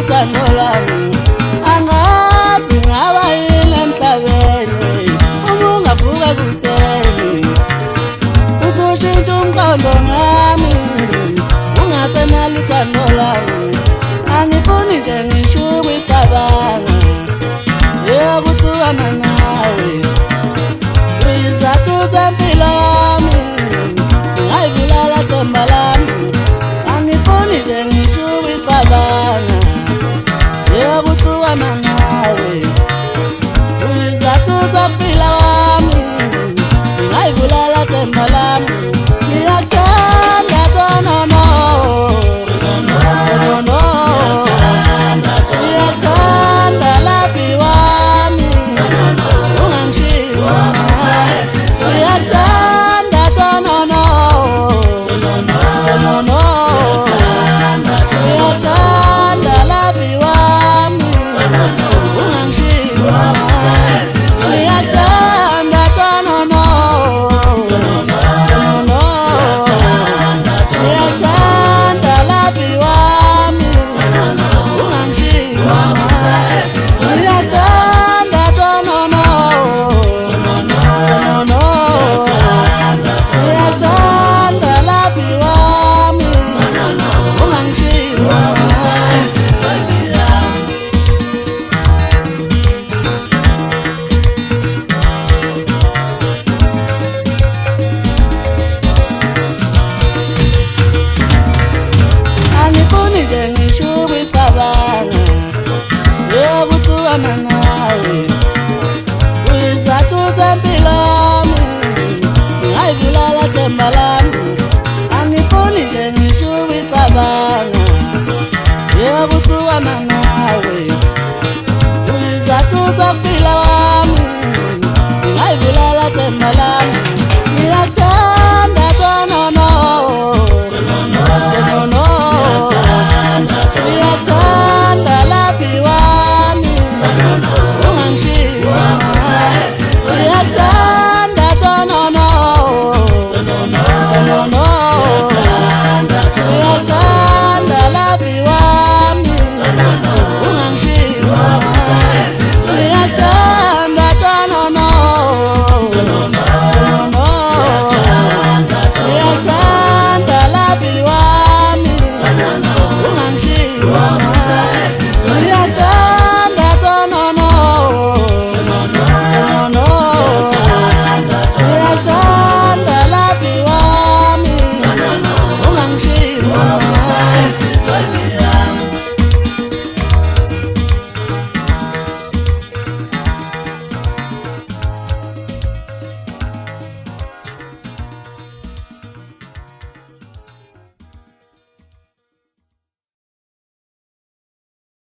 luthando lami angazi ngaba yini emhlabeni uma ungavuka kuseni usushintsha umqondo ngami ungasenalo uthando lami angifuni nje ngisho ukucabanga yokuhlukana nawe izathu zempilo yami ngayibulala themba lami angifuni nje ngisho ukucabanga yokuhlukana nawe izathu zempilo yami ngayibulala themba lami ngiyathanda no no Love you.